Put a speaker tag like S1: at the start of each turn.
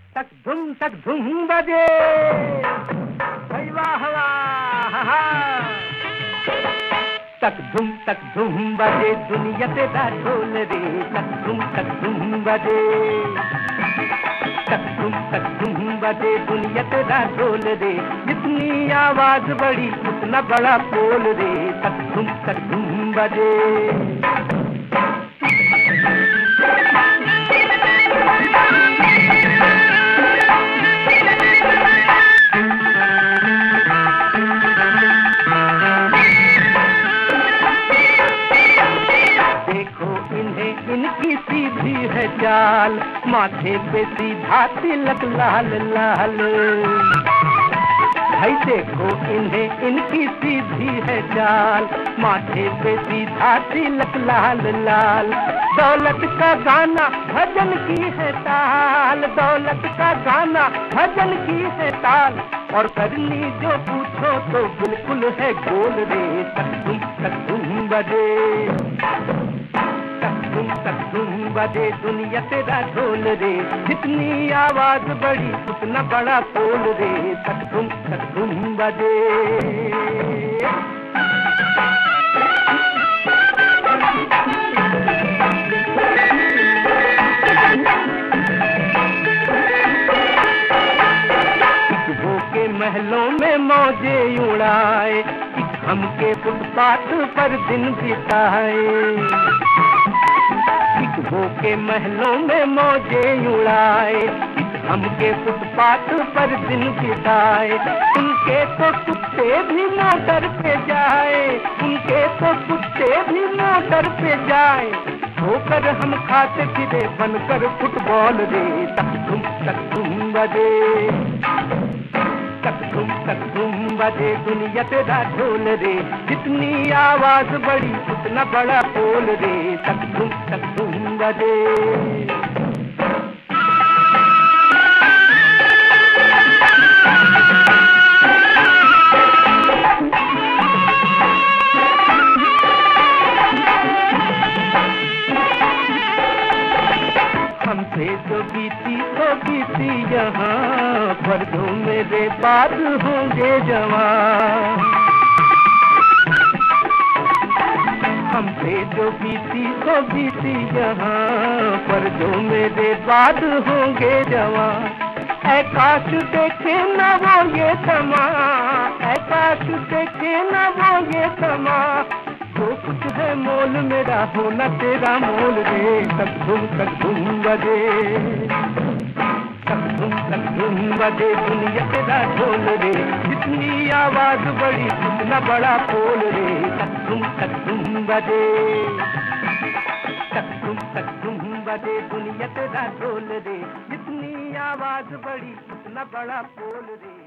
S1: तक धुम बजे भाई वाह वाह। तक धुम बजे दुनिया तेरा ढोल रे, तक धुम बजे। तक धुम बजे दुनिया तेरा ढोल रे, जितनी आवाज बड़ी उतना बड़ा पोल रे, तक धुम बजे। इनकी सीधी है चाल, माथे पे सीधा तिलक लाल लाल। भाई देखो इन्हें इनकी सीधी है चाल, माथे पे सीधा तिलक लाल लाल। दौलत का गाना भजन की है ताल, दौलत का गाना भजन की है ताल। और करनी जो पूछो तो बिल्कुल है गोल रे, तक धुम बजे। तक धुम बजे दुनिया तेरा ढोल रे, जितनी आवाज बड़ी उतना बड़ा पोल रे, तक धुम बजे। वो के महलों में मौजे उड़ाए, हम के फुटपाथ पर दिन बिताए। वो के महलों में मौजे उड़ाए, हम के फुटपाथ पर दिन बिताए। उनके तो कुत्ते भी मोटर पे जाए, उनके तो कुत्ते भी मोटर पे जाए। होकर हम खाते फिरे बनकर फुटबॉल रे, तक धुम बजे। तक धुम बजे दुनिया तेरा ढोल रे, जितनी आवाज बड़ी उतना बड़ा पोल रे, तक धुम बजे। हमसे जो बीती यहाँ, पर जो मेरे बाद होंगे जवान। हमसे जो बीती यहाँ, पर जो मेरे बाद होंगे जवान। ऐ काश देखे न वो ये समा, ऐ काश देखे न वो ये समा। जो कुछ है मोल मेरा होना तेरा मोल रे, तक धुम बजे। तक धुम बजे दुनिया तेरा ढोल रे, जितनी आवाज बड़ी उतना बड़ा पोल रे, तक धुम बजे। तक धुम बजे दुनिया तेरा ढोल रे, जितनी आवाज बड़ी उतना बड़ा पोल रे।